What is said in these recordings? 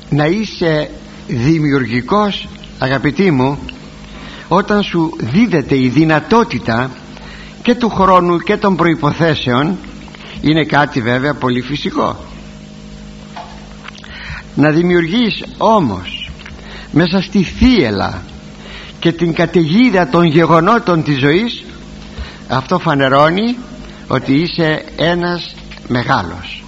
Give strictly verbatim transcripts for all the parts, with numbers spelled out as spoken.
να είσαι δημιουργικός, αγαπητοί μου, όταν σου δίδεται η δυνατότητα και του χρόνου και των προϋποθέσεων, είναι κάτι βέβαια πολύ φυσικό. Να δημιουργείς όμως μέσα στη θύελλα και την καταιγίδα των γεγονότων της ζωής, αυτό φανερώνει ότι είσαι ένας μεγάλος.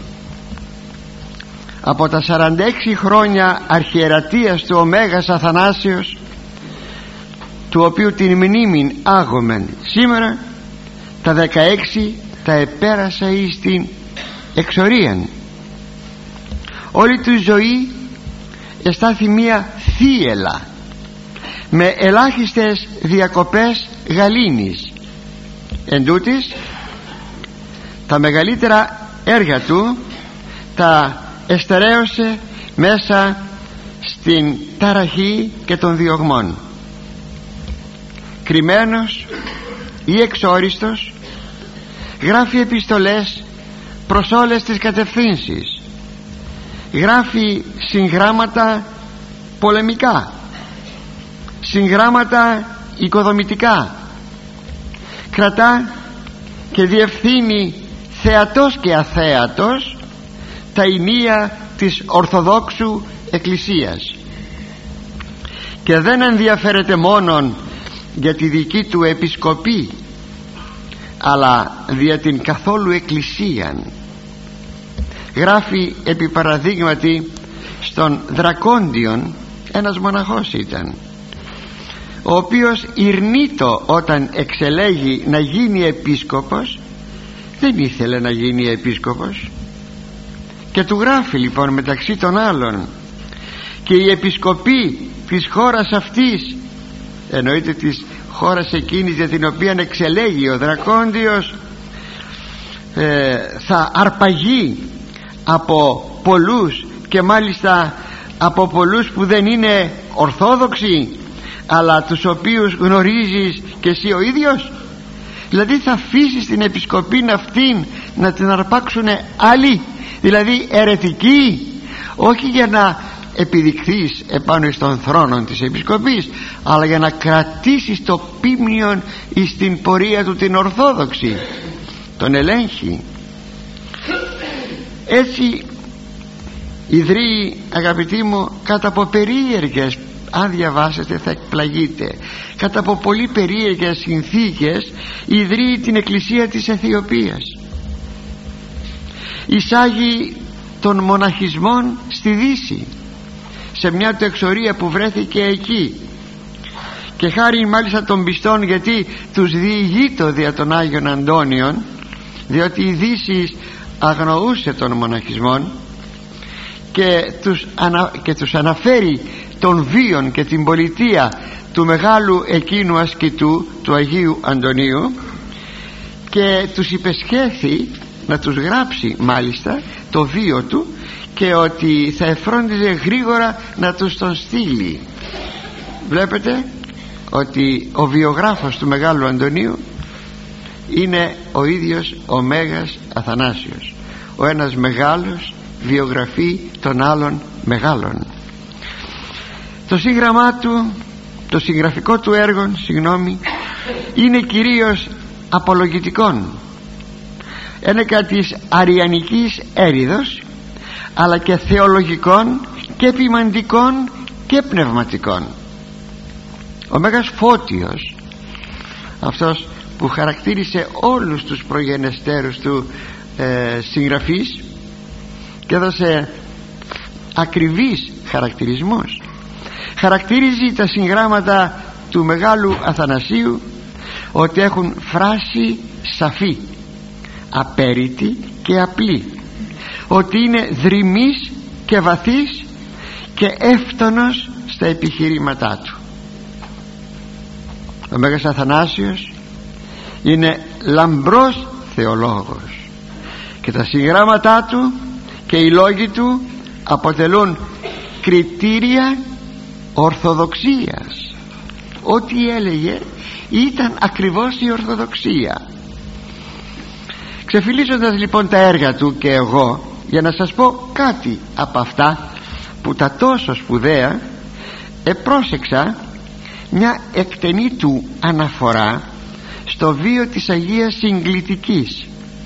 Από τα σαράντα έξι χρόνια αρχιερατείας του ο Μέγας Αθανάσιος, του οποίου την μνήμην άγομεν σήμερα, τα δεκαέξι τα επέρασα εις την εξορίαν. Όλη του η ζωή εστάθη μία θύελλα με ελάχιστες διακοπές γαλήνης. Εν τούτης, τα μεγαλύτερα έργα του τα εστερέωσε μέσα στην ταραχή και των διωγμών. Κρυμμένος ή εξόριστος, γράφει επιστολές προς όλες τις κατευθύνσεις, γράφει συγγράμματα πολεμικά, συγγράμματα οικοδομητικά, κρατά και διευθύνει θεατός και αθέατος τα ηνία της Ορθοδόξου Εκκλησίας, και δεν ενδιαφέρεται μόνον για τη δική του επισκοπή, αλλά δια την καθόλου Εκκλησίαν. Γράφει επί παραδείγματι στον Δρακόντιον, ένας μοναχός ήταν, ο οποίος ειρνείτο όταν εξελέγει να γίνει επίσκοπος, δεν ήθελε να γίνει επίσκοπος, και του γράφει λοιπόν μεταξύ των άλλων: και η επισκοπή της χώρας αυτής, εννοείται της χώρας εκείνης για την οποία εξελέγει ο Δρακόντιος, ε, θα αρπαγεί από πολλούς, και μάλιστα από πολλούς που δεν είναι ορθόδοξοι, αλλά τους οποίους γνωρίζεις και εσύ ο ίδιος. Δηλαδή θα αφήσεις την επισκοπή αυτήν να την αρπάξουν άλλοι, δηλαδή αιρετικοί, όχι για να επιδειχθείς επάνω στον θρόνο της επισκοπής, αλλά για να κρατήσεις το πίμνιον εις την πορεία του την ορθόδοξη, τον ελέγχει. Έτσι ιδρύει, αγαπητοί μου, κατά από περίεργες, αν διαβάσετε θα εκπλαγείτε, κατά από πολύ περίεργες συνθήκες ιδρύει την Εκκλησία της Αιθιοπίας. Εισάγει των μοναχισμών στη Δύση, σε μια του εξορία που βρέθηκε εκεί, και χάρη μάλιστα των πιστών, γιατί τους διηγείτο δια των Άγιων Αντώνιων, διότι η Δύση αγνοούσε των μοναχισμών, και τους, ανα, και τους αναφέρει των βίων και την πολιτεία του μεγάλου εκείνου ασκητού, του Αγίου Αντωνίου, και τους υπεσχέθη να τους γράψει μάλιστα το βίο του, και ότι θα εφρόντιζε γρήγορα να τους τον στείλει. Βλέπετε ότι ο βιογράφος του Μεγάλου Αντωνίου είναι ο ίδιος ο Μέγας Αθανάσιος, ο ένας μεγάλος βιογραφεί των άλλων μεγάλων. Το σύγγραμμά του, το συγγραφικό του έργο, συγγνώμη, είναι κυρίως απολογητικών, ένεκα της αριανικής έρηδος, αλλά και θεολογικών και ποιμαντικών και πνευματικών. Ο Μέγας Φώτιος, αυτός που χαρακτήρισε όλους τους προγενεστέρους του ε, συγγραφείς και έδωσε ακριβείς χαρακτηρισμούς, χαρακτηρίζει τα συγγράμματα του Μεγάλου Αθανασίου ότι έχουν φράση σαφή, απέριτη και απλή, ότι είναι δρυμής και βαθύς και εύτονος στα επιχειρήματά του. Ο Μέγας Αθανάσιος είναι λαμπρός θεολόγος, και τα συγγράμματά του και οι λόγοι του αποτελούν κριτήρια ορθοδοξίας. Ό,τι έλεγε ήταν ακριβώς η ορθοδοξία. Ξεφυλίζοντας λοιπόν τα έργα του και εγώ, για να σας πω κάτι από αυτά που τα τόσο σπουδαία επρόσεξα μια εκτενή του αναφορά στο βίο της Αγίας Συγκλητικής,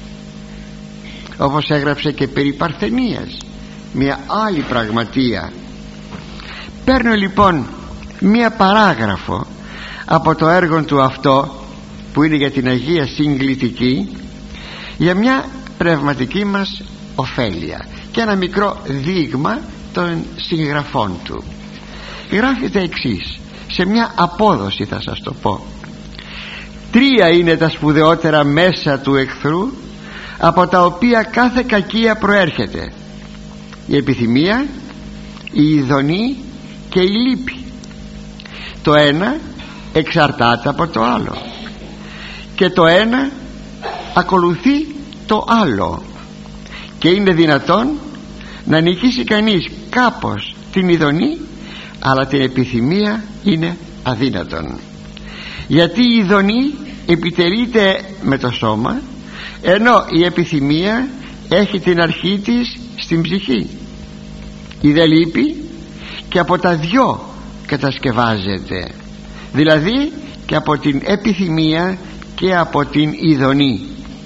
όπως έγραψε και περί Παρθενίας, μια άλλη πραγματεία. Παίρνω λοιπόν μια παράγραφο από το έργο του αυτό που είναι για την Αγία Συγκλητική, για μια πνευματική μας ωφέλεια και ένα μικρό δείγμα των συγγραφών του. Γράφει τα εξής, σε μια απόδοση θα σας το πω: τρία είναι τα σπουδαιότερα μέσα του εχθρού, από τα οποία κάθε κακία προέρχεται: η επιθυμία, η ειδονή και η λύπη. Το ένα εξαρτάται από το άλλο και το ένα ακολουθεί το άλλο, και είναι δυνατόν να νικήσει κανείς κάπως την ειδονή, αλλά την επιθυμία είναι αδύνατον, γιατί η ειδονή επιτελείται με το σώμα, ενώ η επιθυμία έχει την αρχή της στην ψυχή. Η δε λύπη και από τα δυο κατασκευάζεται, δηλαδή και από την επιθυμία και από την ειδονή.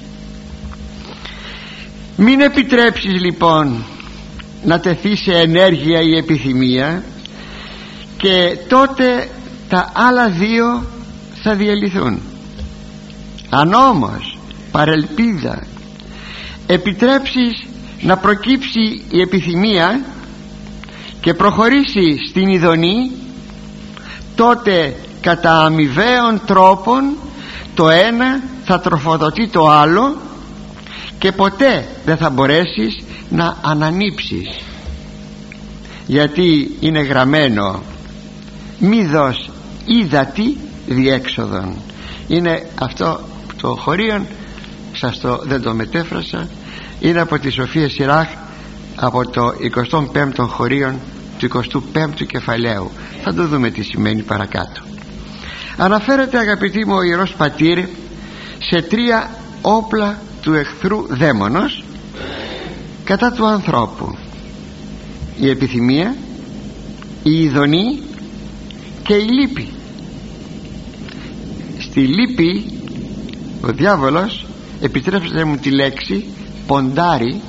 Μην επιτρέψεις λοιπόν να τεθεί σε ενέργεια η επιθυμία, και τότε τα άλλα δύο θα διαλυθούν. Αν όμως παρελπίδα επιτρέψεις να προκύψει η επιθυμία και προχωρήσει στην ειδονή, τότε κατά αμοιβαίων τρόπων το ένα θα τροφοδοτεί το άλλο και ποτέ δεν θα μπορέσεις να ανανύψεις, γιατί είναι γραμμένο μη δως ύδατη διέξοδον. Είναι αυτό το χωρίον, σας το δεν το μετέφρασα, είναι από τη Σοφία Σιράχ, από το εικοστό πέμπτο χωρίον του εικοστού πέμπτου κεφαλαίου. Θα το δούμε τι σημαίνει παρακάτω. Αναφέρεται, αγαπητοί μου, ο Ιερός Πατήρ σε τρία όπλα του εχθρού δαίμονος κατά του ανθρώπου: η επιθυμία, η ειδονή και η λύπη. Στη λύπη ο διάβολος, επιτρέψτε μου τη λέξη, ποντάρει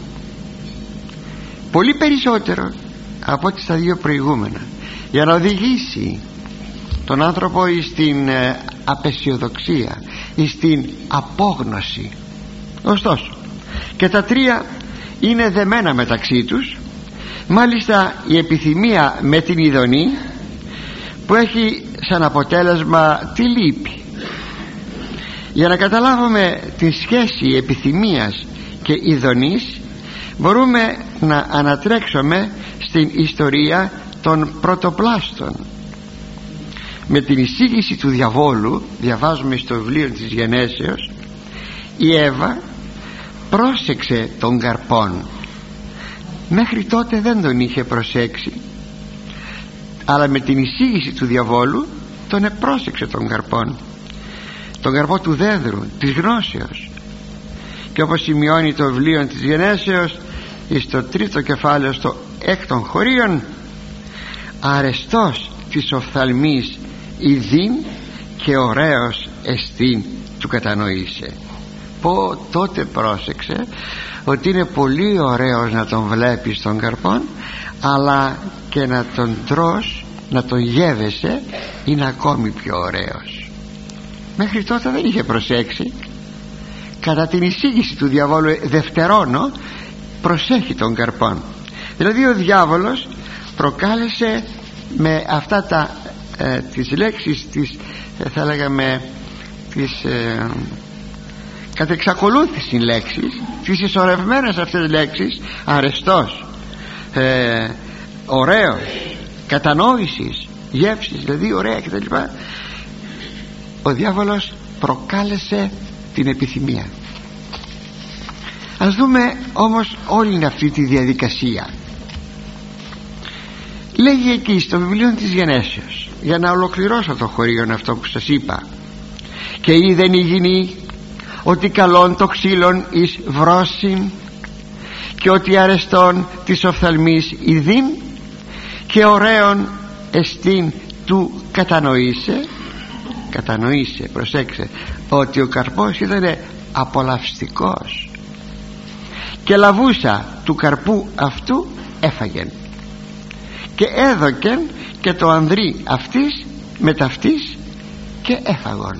πολύ περισσότερο από ό,τι στα δύο προηγούμενα, για να οδηγήσει τον άνθρωπο στην απεσιοδοξία, στην απόγνωση. Ωστόσο και τα τρία είναι δεμένα μεταξύ τους, μάλιστα η επιθυμία με την ειδονή, που έχει σαν αποτέλεσμα τη λύπη. Για να καταλάβουμε τη σχέση επιθυμίας και ειδονής, μπορούμε να ανατρέξουμε στην ιστορία των πρωτοπλάστων. Με την εισήγηση του διαβόλου, διαβάζουμε στο βιβλίο της Γενέσεως, η Εύα πρόσεξε τον καρπόν. Μέχρι τότε δεν τον είχε προσέξει, αλλά με την εισήγηση του διαβόλου τον επρόσεξε τον καρπόν, τον καρπό του δένδρου της γνώσεως. Και όπως σημειώνει το βιβλίο της Γενέσεως στο τρίτο κεφάλαιο, στο έκτον χωρίον, αρεστός της οφθαλμής ειδήν και ωραίος εστίν του κατανοήσε. Πω τότε πρόσεξε ότι είναι πολύ ωραίος να τον βλέπεις τον καρπόν, αλλά και να τον τρως, να τον γεύεσαι, είναι ακόμη πιο ωραίος. Μέχρι τότε δεν είχε προσέξει. Κατά την εισήγηση του διαβόλου δευτερώνω, προσέχει τον καρπόν. Δηλαδή ο διάβολος προκάλεσε με αυτά τα ε, τις λέξεις τις, ε, θα λέγαμε τις ε, κατ' εξακολούθηση λέξεις, τις ισορρευμένες αυτές λέξεις, αρεστός, ε, ωραίος, κατανόησης, γεύσης, δηλαδή ωραία κτλ. Ο διάβολος προκάλεσε την επιθυμία. Ας δούμε όμως όλη αυτή τη διαδικασία. Λέγει εκεί στο βιβλίο της Γενέσεως, για να ολοκληρώσω το χωρίον αυτό που σας είπα: και είδεν η γυνή ότι καλόν το ξύλον εις βρόσιν, και ότι αρεστόν της οφθαλμής ειδήν, και ωραίον εστίν του κατανοήσε, κατανοήσε, προσέξε, ότι ο καρπός ήταν απολαυστικός, και λαβούσα του καρπού αυτού έφαγεν, και έδωκεν και το ανδρί αυτής με ταυτής και έφαγον.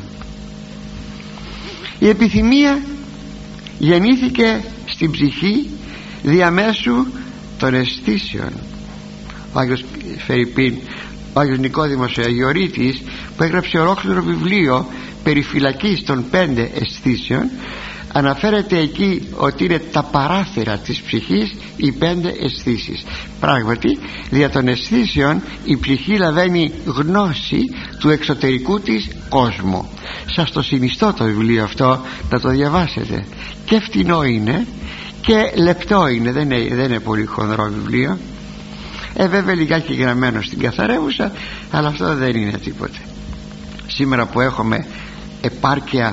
Η επιθυμία γεννήθηκε στην ψυχή διαμέσου των αισθήσεων. Ο Άγιος Φερρυπίν, ο Άγιος Νικόδημος ο Αγιορείτης, που έγραψε ολόκληρο βιβλίο περί φυλακής των πέντε αισθήσεων, αναφέρεται εκεί ότι είναι τα παράθυρα της ψυχής οι πέντε αισθήσεις. Πράγματι, δια των αισθήσεων η ψυχή λαβαίνει γνώση του εξωτερικού της κόσμου. Σας το συνιστώ το βιβλίο αυτό να το διαβάσετε, και φτηνό είναι και λεπτό είναι, δεν είναι, δεν είναι πολύ χονδρό βιβλίο. Ε, βέβαια λιγάκι γραμμένο στην καθαρεύουσα, αλλά αυτό δεν είναι τίποτε. Σήμερα που έχουμε επάρκεια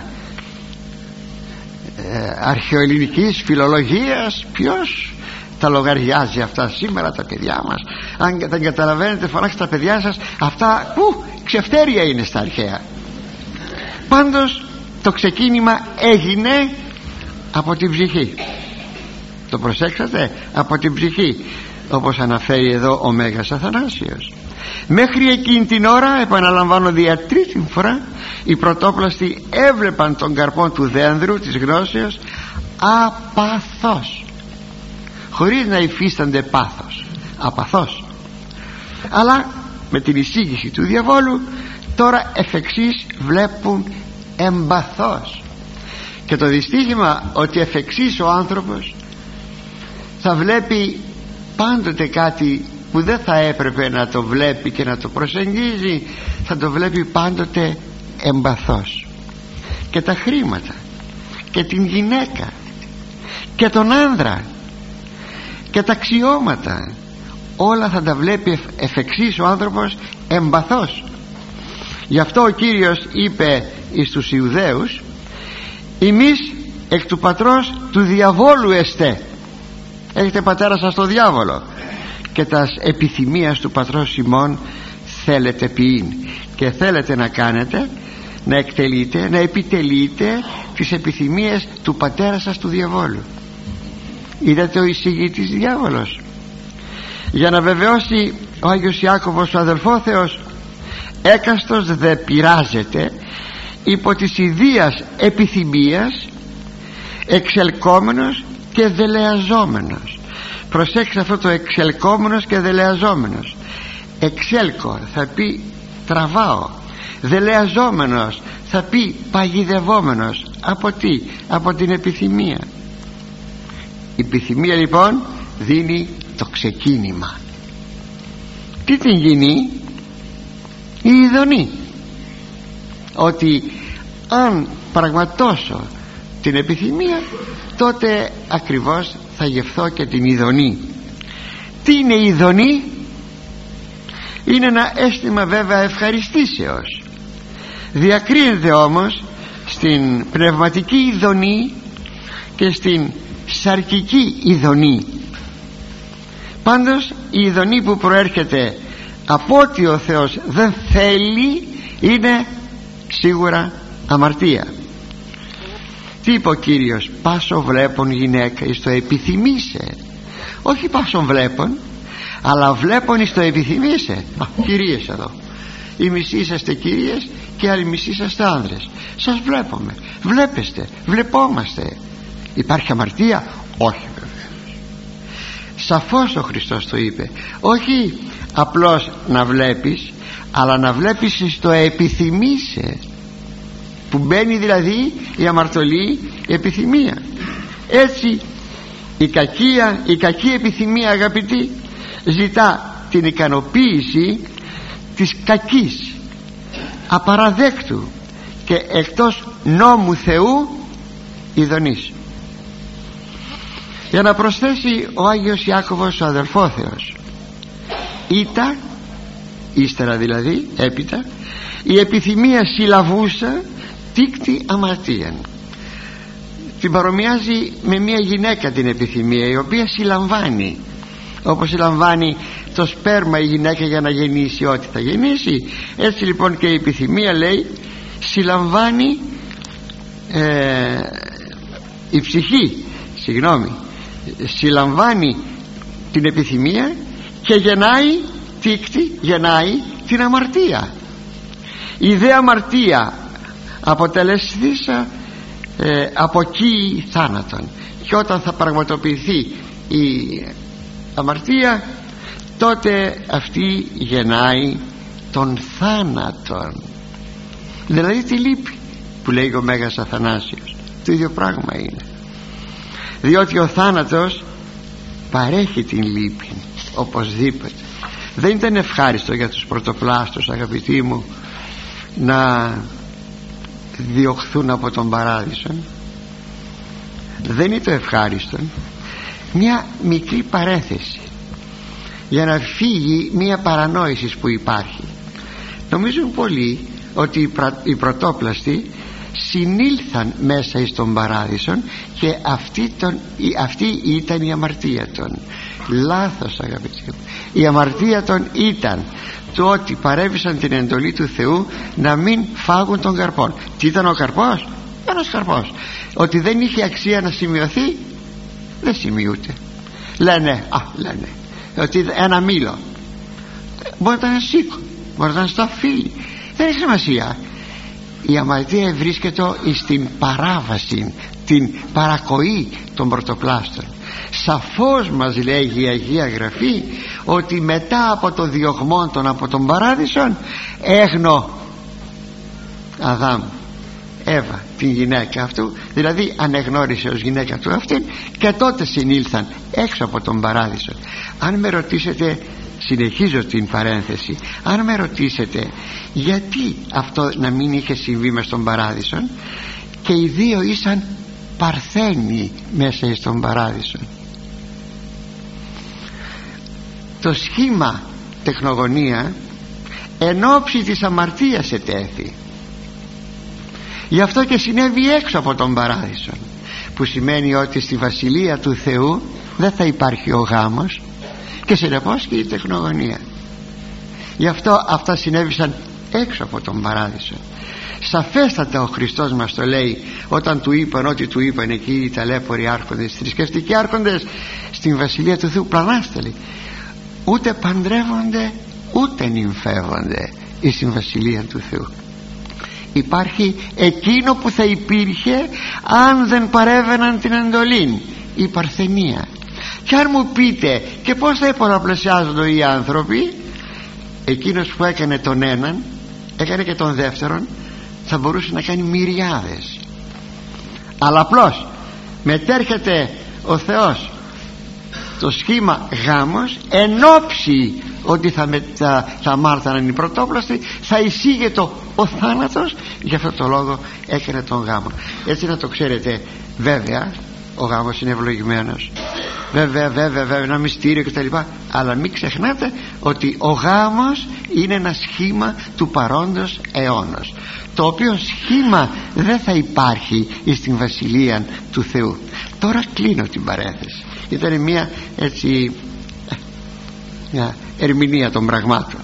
ε, αρχαιοελληνικής φιλολογίας, ποιος τα λογαριάζει αυτά σήμερα τα παιδιά μας? Αν δεν καταλαβαίνετε, φωνάξτε τα παιδιά σας, αυτά ου, ξεφτέρια είναι στα αρχαία. Πάντως το ξεκίνημα έγινε από την ψυχή. Το προσέξατε? Από την ψυχή, όπως αναφέρει εδώ ο Μέγας Αθανάσιος. Μέχρι εκείνη την ώρα, επαναλαμβάνω δια τρίτη φορά, οι πρωτόπλαστοι έβλεπαν τον καρπό του δένδρου της γνώσεως απαθώς, χωρίς να υφίστανται πάθος, απαθώς. Αλλά με την εισήγηση του διαβόλου τώρα εφ' εξής βλέπουν εμπαθώς. Και το δυστύχημα ότι εφ' εξής ο άνθρωπος θα βλέπει πάντοτε κάτι που δεν θα έπρεπε να το βλέπει και να το προσεγγίζει, θα το βλέπει πάντοτε εμπαθώς. Και τα χρήματα και την γυναίκα και τον άνδρα και τα αξιώματα, όλα θα τα βλέπει εφ' εξής ο άνθρωπος εμπαθώς. Γι' αυτό ο Κύριος είπε εις τους Ιουδαίους: «Εμείς εκ του πατρός του διαβόλου εστέ». Έχετε πατέρα σας το διάβολο, και τας επιθυμίας του πατρός ημών θέλετε ποιήν. Και θέλετε να κάνετε, να εκτελείτε, να επιτελείτε τις επιθυμίες του πατέρα σας του διαβόλου. Είδατε ο εισηγητής διάβολος? Για να βεβαιώσει ο Άγιος Ιάκωβος ο αδελφόθεος, έκαστος δε πειράζεται υπό της ιδίας επιθυμίας, εξελκόμενος και δελεαζόμενος. Προσέξτε αυτό το εξελκόμενος και δελεαζόμενος. Εξέλκω θα πει τραβάω, δελεαζόμενος θα πει παγιδευόμενος. Από τι? Από την επιθυμία. Η επιθυμία λοιπόν δίνει το ξεκίνημα. Τι την γίνει? Η ειδονή. Ότι αν πραγματώσω την επιθυμία, τότε ακριβώς θα γευθώ και την ειδονή. Τι είναι η ειδονή? Είναι ένα αίσθημα βέβαια ευχαριστήσεως. Διακρίνεται όμως στην πνευματική ειδονή και στην σαρκική ειδονή. Πάντως η ειδονή που προέρχεται από ότι ο Θεός δεν θέλει είναι σίγουρα αμαρτία. Τι είπε ο Κύριος? «Πάσο βλέπον γυναίκα εις το επιθυμήσε». Όχι πάσον βλέπον, αλλά βλέπον εις το επιθυμήσε. Α, κυρίες εδώ, οι μισοί είσαστε κυρίες και άλλοι μισοί είσαστε άνδρες. Σας βλέπουμε, βλέπεστε, βλεπόμαστε. Υπάρχει αμαρτία? Όχι βέβαια. Σαφώς ο Χριστός το είπε. Όχι απλώς να βλέπεις, αλλά να βλέπεις εις το επιθυμήσε, που μπαίνει δηλαδή η αμαρτωλή επιθυμία. Έτσι η κακία, η κακή επιθυμία, αγαπητοί, ζητά την ικανοποίηση της κακής, απαραδέκτου και εκτός νόμου Θεού ειδονής. Για να προσθέσει ο Άγιος Ιάκωβος ο αδελφόθεος, ήτα, ύστερα δηλαδή, έπειτα, η επιθυμία συλλαβούσα τίκτη αμαρτίαν. Την παρομοιάζει με μια γυναίκα την επιθυμία, η οποία συλλαμβάνει. όπως συλλαμβάνει το σπέρμα η γυναίκα για να γεννήσει ό,τι θα γεννήσει, έτσι λοιπόν και η επιθυμία, λέει, συλλαμβάνει ε, η ψυχή συγγνώμη συλλαμβάνει την επιθυμία και γεννάει τίκτη, γεννάει την αμαρτία. Η δε αμαρτία αποτελεσθήσα ε, από εκεί θάνατον, και όταν θα πραγματοποιηθεί η αμαρτία, τότε αυτή γεννάει τον θάνατον, δηλαδή τη λύπη που λέει ο Μέγας Αθανάσιος. Το ίδιο πράγμα είναι, διότι ο θάνατος παρέχει την λύπη οπωσδήποτε. Δεν ήταν ευχάριστο για τους πρωτοπλάστους, αγαπητοί μου, να διωχθούν από τον παράδεισο. Δεν είναι το ευχάριστο. Μια μικρή παρέθεση για να φύγει μια παρανόηση που υπάρχει. Νομίζουν πολλοί ότι οι πρωτόπλαστοι συνήλθαν μέσα εις τον παράδεισον και αυτή, τον, αυτή ήταν η αμαρτία των. Λάθος, αγαπητοί μου. Η αμαρτία των ήταν το ότι παρέβησαν την εντολή του Θεού να μην φάγουν τον καρπόν. Τι ήταν ο καρπός? Ένας καρπός. Ότι δεν είχε αξία να σημειωθεί, δεν σημειούται. Λένε, α, λένε ότι ένα μήλο μπορεί να ήταν σίκο, μπορεί να ήταν στα φύλλη, δεν έχει σημασία. Η αμαρτία βρίσκεται στην παράβαση, την παρακοή των πρωτοπλάστων. Σαφώς μας λέγει η Αγία Γραφή ότι μετά από το διωγμό των από τον παράδεισον έγνω Αδάμ Εύα την γυναίκα αυτού, δηλαδή ανεγνώρισε ως γυναίκα του αυτήν, και τότε συνήλθαν έξω από τον παράδεισο. Αν με ρωτήσετε, συνεχίζω την παρένθεση, αν με ρωτήσετε γιατί αυτό να μην είχε συμβεί μες στον παράδεισο, και οι δύο ήσαν παρθένοι μέσα στον παράδεισο. Το σχήμα τεχνογωνία εν ώψη της αμαρτίας ετέθη, γι' αυτό και συνέβη έξω από τον παράδεισο, που σημαίνει ότι στη βασιλεία του Θεού δεν θα υπάρχει ο γάμος και συνεπώς και η τεχνογωνία. Γι' αυτό αυτά συνέβησαν έξω από τον παράδεισο. Σαφέστατα ο Χριστός μας το λέει όταν του είπαν ό,τι του είπαν εκεί οι ταλέποροι άρχοντες, οι θρησκευτικοί άρχοντες, στην βασιλεία του Θεού πλανάστελοι ούτε παντρεύονται ούτε νυμφεύονται εις την βασιλεία του Θεού. Υπάρχει εκείνο που θα υπήρχε αν δεν παρέβαιναν την εντολή, η παρθενία. Και αν μου πείτε και πως θα πολλαπλασιάζονται οι άνθρωποι, εκείνος που έκανε τον έναν έκανε και τον δεύτερον, θα μπορούσε να κάνει μυριάδες. Αλλά απλώς μετέρχεται ο Θεός το σχήμα γάμος εν όψη ότι θα, μετα, θα μάρταναν οι πρωτόπλαστοι, θα εισήγεται ο θάνατος, γι' αυτό το λόγο έκανε τον γάμο. Έτσι να το ξέρετε. Βέβαια ο γάμος είναι ευλογημένος, βέβαια βέβαια βέβαια ένα μυστήριο κτλ, αλλά μην ξεχνάτε ότι ο γάμος είναι ένα σχήμα του παρόντος αιώνος, το οποίο σχήμα δεν θα υπάρχει στην βασιλεία του Θεού. Τώρα κλείνω την παρένθεση, ήταν μια έτσι μια ερμηνεία των πραγμάτων.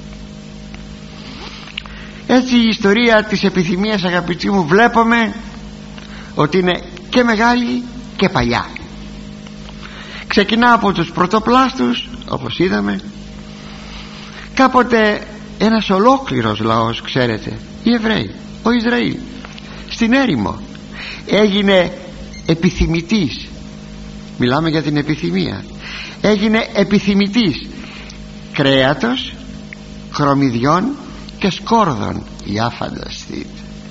Έτσι η ιστορία της επιθυμίας, αγαπητοί μου, βλέπουμε ότι είναι και μεγάλη και παλιά. Ξεκινά από τους πρωτοπλάστους, όπως είδαμε. Κάποτε ένας ολόκληρος λαός, ξέρετε, οι Εβραίοι, ο Ισραήλ, στην έρημο έγινε επιθυμητής. Μιλάμε για την επιθυμία. Έγινε επιθυμητής κρέατος, χρωμιδιών και σκόρδων. Για φανταστείτε.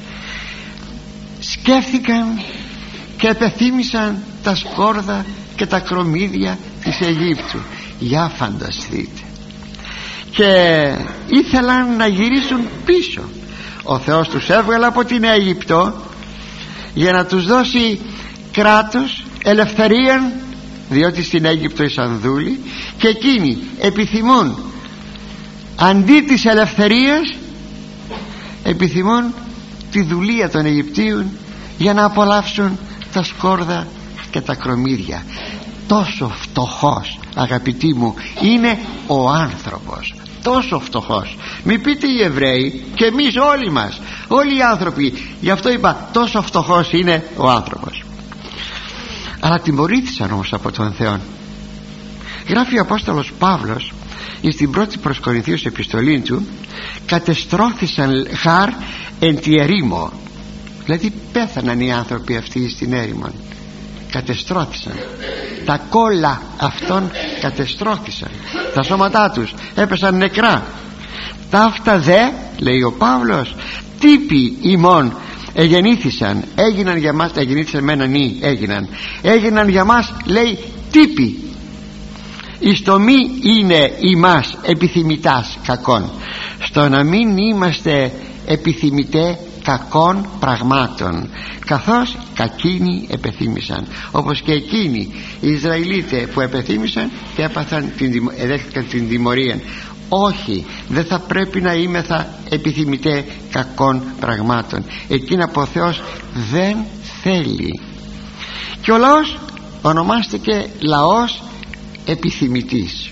Σκέφτηκαν και επεθύμησαν τα σκόρδα και τα χρωμίδια της Αιγύπτου. Για φανταστείτε. Και ήθελαν να γυρίσουν πίσω. Ο Θεός τους έβγαλε από την Αίγυπτο για να τους δώσει κράτος, ελευθερία, διότι στην Αίγυπτο ήσαν δούλοι, και εκείνοι επιθυμούν αντί της ελευθερίας επιθυμούν τη δουλεία των Αιγυπτίων για να απολαύσουν τα σκόρδα και τα κρομίδια. τόσο φτωχός, αγαπητοί μου, είναι ο άνθρωπος, τόσο φτωχός. Μη πείτε οι Εβραίοι, και εμείς όλοι μας, όλοι οι άνθρωποι. Γι' αυτό είπα τόσο φτωχός είναι ο άνθρωπος. Αλλά τιμωρήθησαν όμως από τον Θεό. Γράφει ο Απόστολος Παύλος στην πρώτη προς Κορινθίους επιστολή του, κατεστρώθησαν χάρ εν τη ερήμο. Δηλαδή πέθαναν οι άνθρωποι αυτοί στην έρημο, κατεστρώθησαν. Τα κόλλα αυτών κατεστρώθησαν, τα σώματά τους έπεσαν νεκρά. Ταύτα δε, λέει ο Παύλος, τύποι ημών εγεννήθησαν, έγιναν για μας, εγεννήθησαν με έναν ή, έγιναν έγιναν για μας, λέει, τύποι. Εις το μη είναι ημάς επιθυμητάς κακών, στο να μην είμαστε επιθυμητέ κακών πραγμάτων, καθώς κακίνοι επεθύμησαν, όπως και εκείνοι οι Ισραηλίτες που επεθύμησαν και έπαθαν την, εδέχθηκαν την τιμωρία. Όχι, δεν θα πρέπει να είμεθα επιθυμητέ κακών πραγμάτων. Εκείνα που ο Θεός δεν θέλει. Και ο λαός ονομάστηκε λαός επιθυμητής.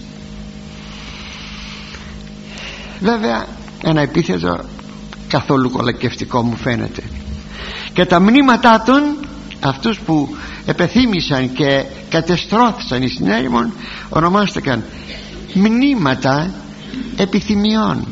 Βέβαια ένα επίθετο καθόλου κολακευτικό μου φαίνεται. Και τα μνήματά των, αυτούς που επεθύμησαν και κατεστρώθησαν εις την έρημον, ονομάστηκαν μνήματα επιθυμιών.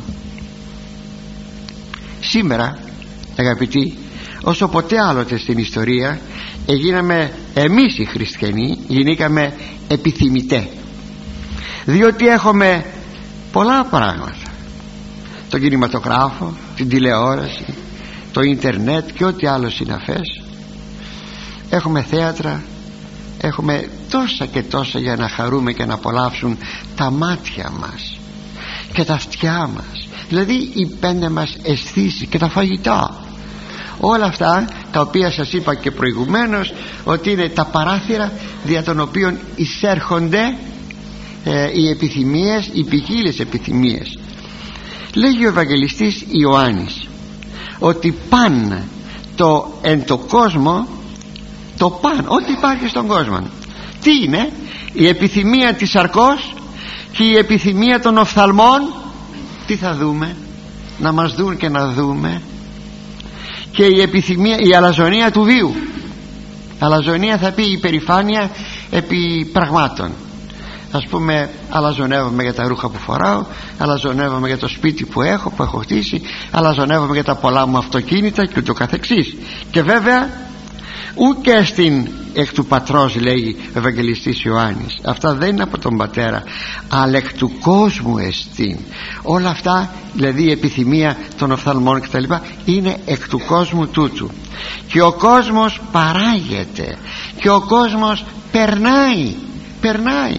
Σήμερα, αγαπητοί, όσο ποτέ άλλοτε στην ιστορία, έγιναμε εμείς οι χριστιανοί, γινήκαμε επιθυμητέ, διότι έχουμε πολλά πράγματα, τον κινηματογράφο, την τηλεόραση, το ίντερνετ και ό,τι άλλο συναφές. Έχουμε θέατρα, έχουμε τόσα και τόσα για να χαρούμε και να απολαύσουν τα μάτια μας και τα αυτιά μας, δηλαδή οι πέντε μας αισθήσεις και τα φαγητά. Όλα αυτά τα οποία σας είπα και προηγουμένως, ότι είναι τα παράθυρα δια των οποίων εισέρχονται ε, οι επιθυμίες, οι ποικίλες επιθυμίες. Λέγει ο Ευαγγελιστής Ιωάννης ότι παν το εν το κόσμο, το παν, ό,τι υπάρχει στον κόσμο, τι είναι? Η επιθυμία της σαρκός και η επιθυμία των οφθαλμών. Τι θα δούμε? Να μας δουν και να δούμε. Και η επιθυμία, η αλαζονία του βίου. Αλαζονία θα πει υπερηφάνεια επί πραγμάτων. Ας πούμε, αλαζονεύομαι για τα ρούχα που φοράω, αλαζονεύομαι για το σπίτι που έχω, που έχω χτίσει, αλαζονεύομαι για τα πολλά μου αυτοκίνητα και ούτω καθεξής. Και βέβαια ούτε στην εκ του πατρός, λέει ο Ευαγγελιστής Ιωάννης, αυτά δεν είναι από τον πατέρα, αλλά εκ του κόσμου εστίν. Όλα αυτά, δηλαδή η επιθυμία των οφθαλμών κτλ, είναι εκ του κόσμου τούτου. Και ο κόσμος παράγεται και ο κόσμος περνάει, περνάει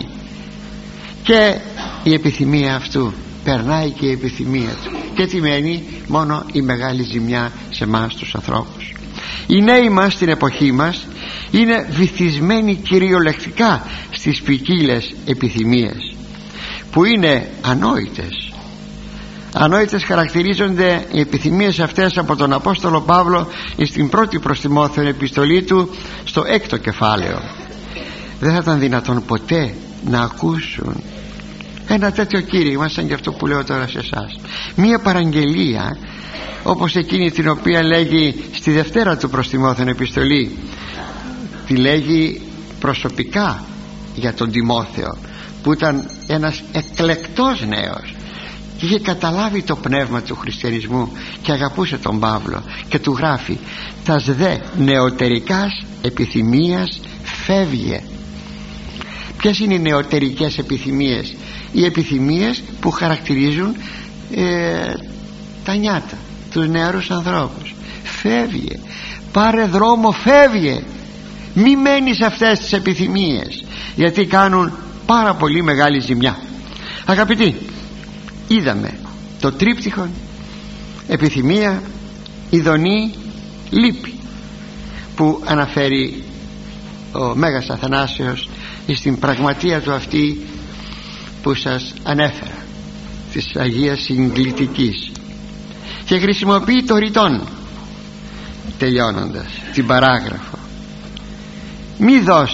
και η επιθυμία αυτού περνάει και η επιθυμία του, και τι μένει? Μόνο η μεγάλη ζημιά σε εμάς τους ανθρώπους. Οι νέοι μας στην εποχή μας είναι βυθισμένοι κυριολεκτικά στις ποικίλες επιθυμίες που είναι ανόητες. Ανόητες χαρακτηρίζονται οι επιθυμίες αυτές από τον Απόστολο Παύλο στην πρώτη προς Τιμόθεον επιστολή του, στο έκτο κεφάλαιο. Δεν θα ήταν δυνατόν ποτέ να ακούσουν ένα τέτοιο κήρυγμα σαν και αυτό που λέω τώρα σε εσάς, μία παραγγελία όπως εκείνη την οποία λέγει στη Δευτέρα του προς Τιμόθεον επιστολή, τη λέγει προσωπικά για τον Τιμόθεο, που ήταν ένας εκλεκτός νέος και είχε καταλάβει το πνεύμα του χριστιανισμού και αγαπούσε τον Παύλο, και του γράφει: τας δε νεωτερικάς επιθυμίας φεύγε. Ποιες είναι οι νεωτερικές επιθυμίες? Οι επιθυμίες που χαρακτηρίζουν ε, τα νιάτα, τους νεαρούς ανθρώπους. Φεύγε, πάρε δρόμο, φεύγε, μη μένεις σε αυτές τις επιθυμίες, γιατί κάνουν πάρα πολύ μεγάλη ζημιά. Αγαπητοί, είδαμε το τρίπτυχο επιθυμία, ειδονή, λύπη, που αναφέρει ο Μέγας Αθανάσιος στην πραγματεία του αυτή που σας ανέφερα, της Αγίας Συγκλητικής, και χρησιμοποιεί το ρητόν τελειώνοντας την παράγραφο: μη δώσ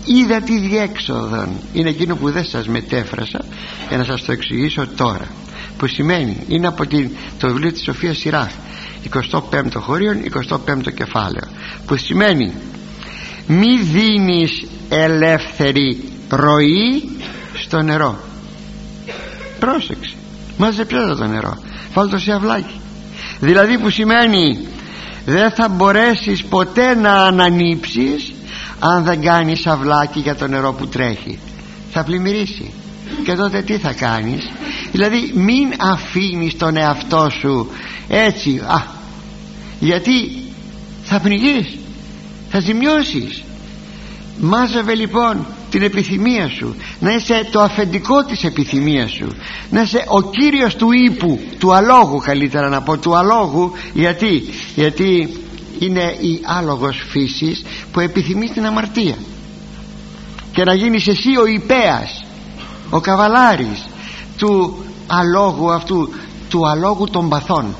είδα τη διέξοδον, είναι εκείνο που δεν σας μετέφρασα για να σας το εξηγήσω τώρα, που σημαίνει, είναι από την, το βιβλίο της Σοφίας Σιράχ, εικοστό πέμπτο χωρίον, εικοστό πέμπτο κεφάλαιο, που σημαίνει μη δίνεις ελεύθερη ροή στο νερό. Πρόσεξε, μάζεψε το νερό, βάλ' το σε αυλάκι. Δηλαδή που σημαίνει δεν θα μπορέσεις ποτέ να ανανύψεις αν δεν κάνεις αυλάκι για το νερό που τρέχει, θα πλημμυρίσει. Και τότε τι θα κάνεις? Δηλαδή μην αφήνεις τον εαυτό σου έτσι, α, γιατί θα πνιγείς, θα ζημιώσεις. Μάζευε λοιπόν την επιθυμία σου, να είσαι το αφεντικό της επιθυμίας σου, να είσαι ο κύριος του ύπου, του αλόγου, καλύτερα να πω, του αλόγου. Γιατί, γιατί είναι η άλογος φύσης που επιθυμεί την αμαρτία, και να γίνεις εσύ ο υπέας, ο καβαλάρης του αλόγου αυτού, του αλόγου των παθών.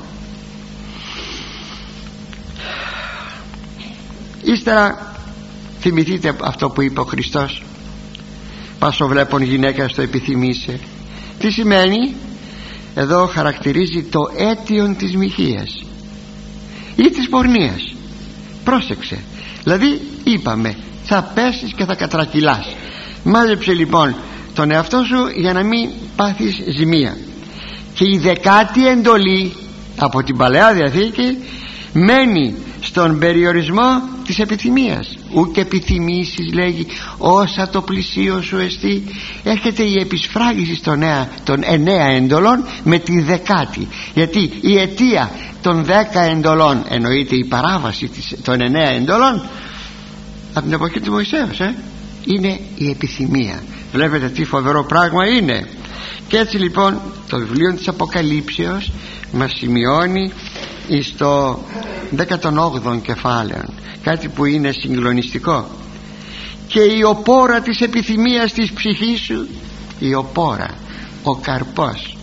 Ύστερα θυμηθείτε αυτό που είπε ο Χριστός, πάσο βλέπον γυναίκα στο επιθυμήσε. Τι σημαίνει? Εδώ χαρακτηρίζει το αίτιον της μοιχείας ή της πορνείας. Πρόσεξε, δηλαδή είπαμε θα πέσεις και θα κατρακυλάς. Μάζεψε λοιπόν τον εαυτό σου για να μην πάθεις ζημία. Και η δεκάτη εντολή από την Παλαιά Διαθήκη μένει στον περιορισμό της επιθυμίας. Ουκ επιθυμήσεις, λέγει, όσα το πλησίο σου εστί. Έρχεται η επισφράγιση των, νέα, των εννέα εντολών με τη δεκάτη, γιατί η αιτία των δέκα εντολών, εννοείται η παράβαση της, των εννέα εντολών από την εποχή του Μωυσέως, ε, είναι η επιθυμία. Βλέπετε τι φοβερό πράγμα είναι. Και έτσι λοιπόν το βιβλίο της Αποκαλύψεως μας σημειώνει στο δέκατον όγδοο κεφάλαιο κάτι που είναι συγκλονιστικό. Και η οπόρα της επιθυμίας της ψυχής σου, η οπόρα, ο καρπός,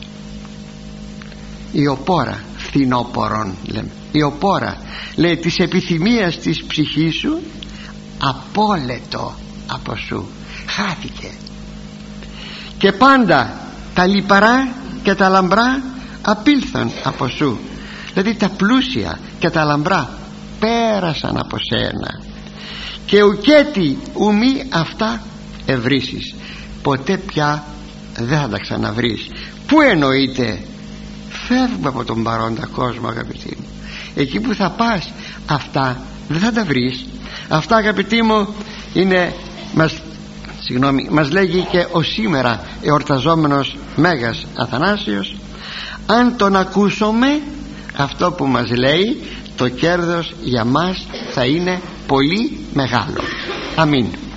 η οπόρα, φθινόπορον λέμε, η οπόρα λέει της επιθυμίας της ψυχής σου απόλετο από σου, χάθηκε. Και πάντα τα λιπαρά και τα λαμπρά απήλθαν από σου. Δηλαδή τα πλούσια και τα λαμπρά πέρασαν από σένα. Και ουκέτι ουμή αυτά ευρύσεις, ποτέ πια δεν θα τα ξαναβρεις. Πού εννοείται? Φεύγουμε από τον παρόντα κόσμο, αγαπητοί μου. Εκεί που θα πας αυτά δεν θα τα βρεις. Αυτά, αγαπητοί μου, είναι, μας, συγγνώμη, μας λέγει και ο σήμερα εορταζόμενος Μέγας Αθανάσιος. Αν τον ακούσουμε αυτό που μας λέει, το κέρδος για μας θα είναι πολύ μεγάλο. Αμήν.